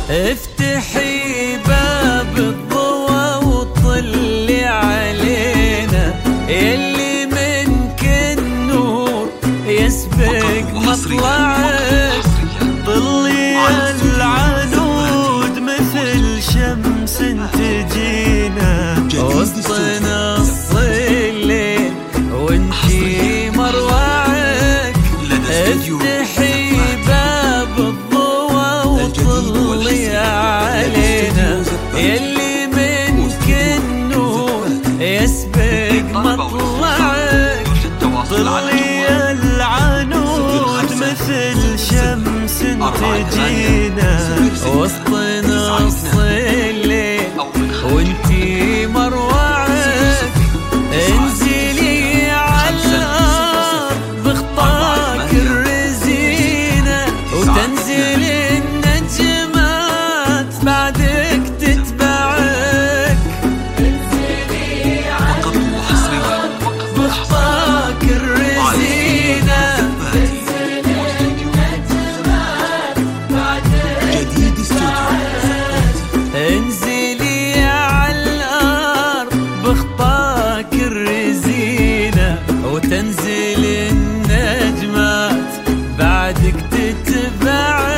افتحي باب الضوى وطلي علينا، يلي منك النور يسبق مطلعك. طلي العنود مثل شمس تجينا وسط نص الليل وانتي مروعك. افتحي باب الضوى وطلي علينا، يلي منك النور يسبق مطلعك. طلي العنود مثل شمس تجينا وسط نص الليل وانتي مروعك. انزلي على الارض بخطاك الرزينة وتنزل النجمات بعدك تتبعك. انزلي على الارض بخطاك الرزينة تنزل النجمات بعدك تتبعك. انزلي على الارض بخطاك الرزينة وتنزل النجمات بعدك تتبعك.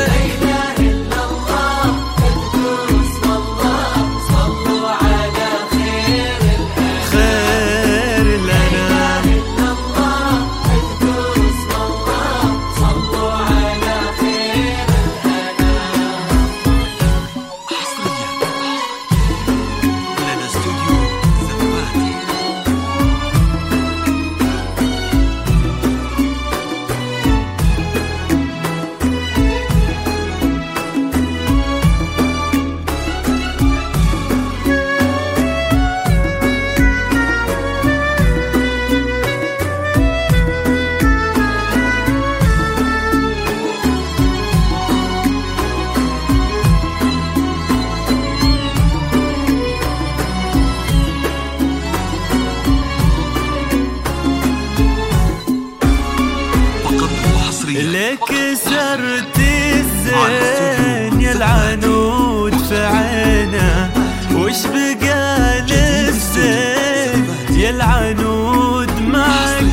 لك سرت الزين يا العنود في عينه، وش بقى للزين يا العنود معك.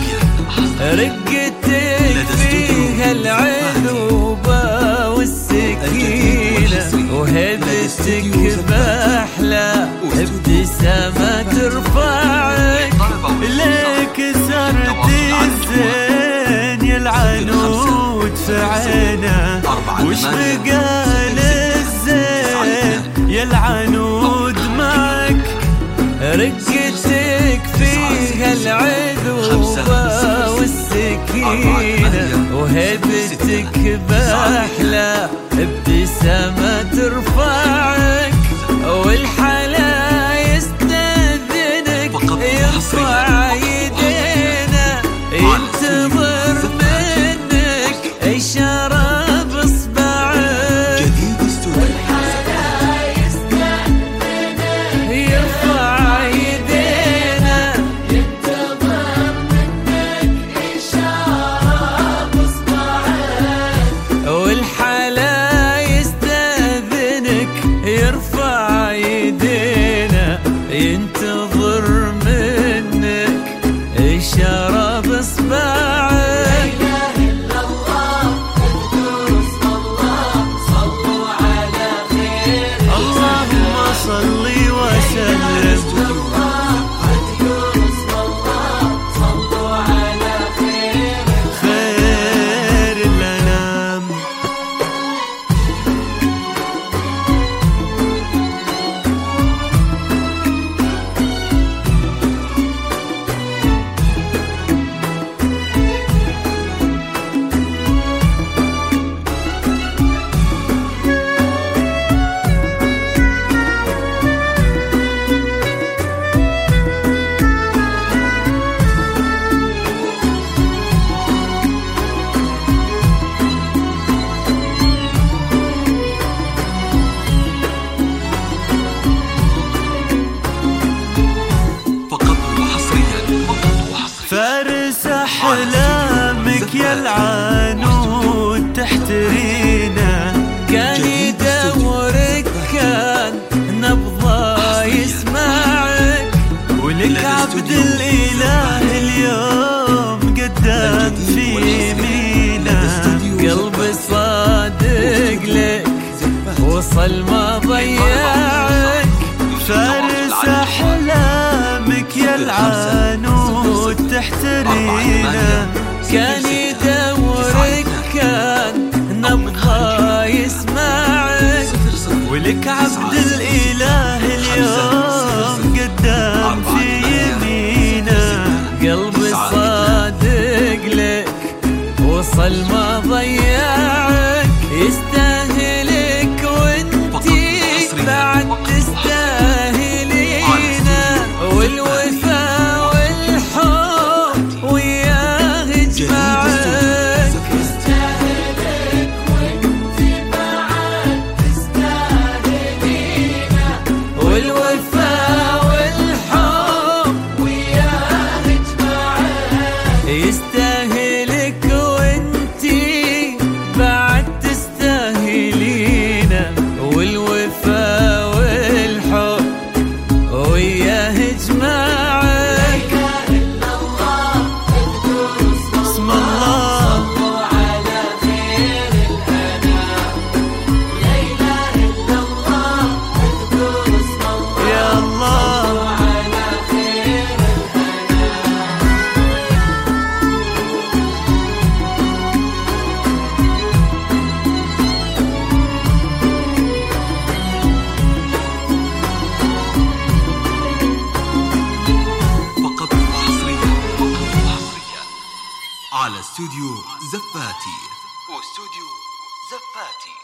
رقتك فيها العذوبة والسكينة وهبتك بأحلى ابتسامة ترفعك. لك سرت الزين يا العنود في عينه، وش بقى للزين يا العنود معك. رقتك فيها العذوبة والسكينة وهبتك بأحلى ابتسامة ترفعك. والحلا يستأذنك يرفع يدينا ينتظر منك إشارة بإصبعك. والحلا يستأذنك يرفع يدينا ينتظر منك إشارة بإصبعك. والحلا يستأذنك وصل ما ضيعك. فارس أحلامك يا العنود تحترينا، كان يدورك كان نبضه يسمعك، ولك عبد الإله اليوم قدام في يمينه. قلبي صادق لك وصل ما ضيعك، يستاهلك وانتي بعد تستاهلينا، والوفا والحب وياه يجمعك. يستاهلك وانتي بعد تستاهلينا، والوفا والحب وياه يجمعك. يستاهلك وانتي بعد تستاهلينا، والوفا والحب وياه يجمعك. بسم الله صلوا على خير الأنام، لا إله إلا الله اذكر اسم الله، يا الله صلوا على خير على استوديو زفاتي. واستوديو زفاتي.